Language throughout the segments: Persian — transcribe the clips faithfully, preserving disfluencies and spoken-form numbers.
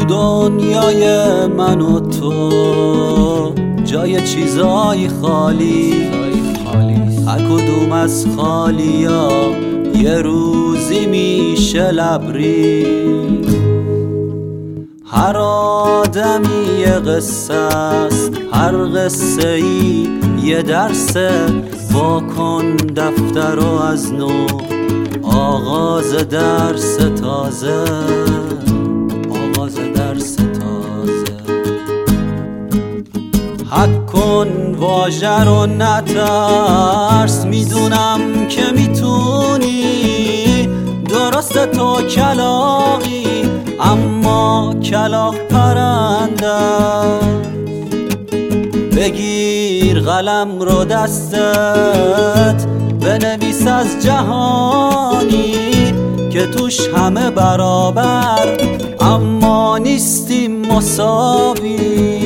دنیای من و تو جای چیزای خالی، هر کدوم از خالیا یه روزی میشه لبریز. هر آدمی یه قصه است، هر قصه ای یه درسه. واکن دفتر رو از نو، آغاز درس تازه، آغاز درس تازه. حک کن واژه رو نترس، میدونم که میتونی. درسته تو کلاغی اما کلاغ پرنده. بگیر قلم رو دستت، بنویس از جهانی که توش همه برابر اما نیستیم مساوی.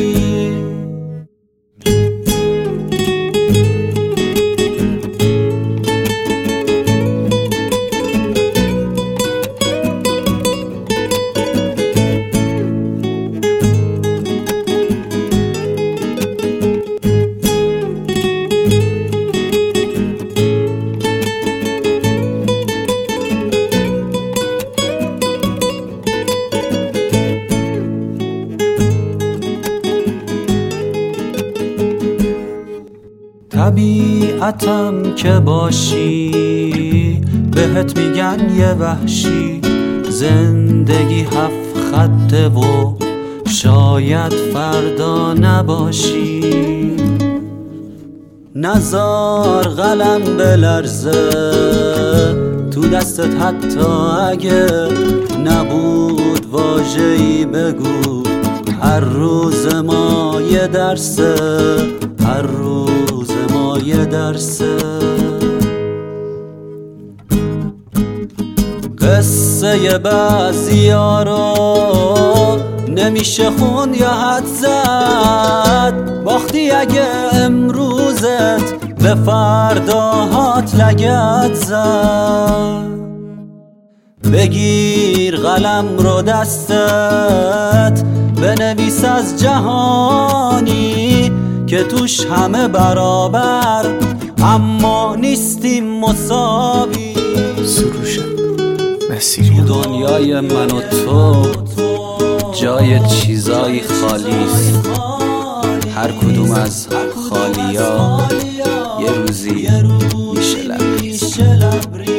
طبیعتم که باشی، بهت میگن یه وحشی. زندگی هفت خطه و شاید فردا نباشی. نزار قلم بلرزه تو دستت حتی اگه نبود واژه‌ای بگو. هر روز ما یه درسه، هر روز ما یه درسه. قصه بعضیا رو نمیشه خون یا حد زد. باختی اگه امروزت به فرداهات لگد زد. بگیر قلم رو دستت، بنویس از جهانی که توش همه برابر اما نیستیم مساوی. سروشم مسیری دنیای من و تو جای چیزای خالیست. هر کدوم از خالیا یه روزی میشه لبریز.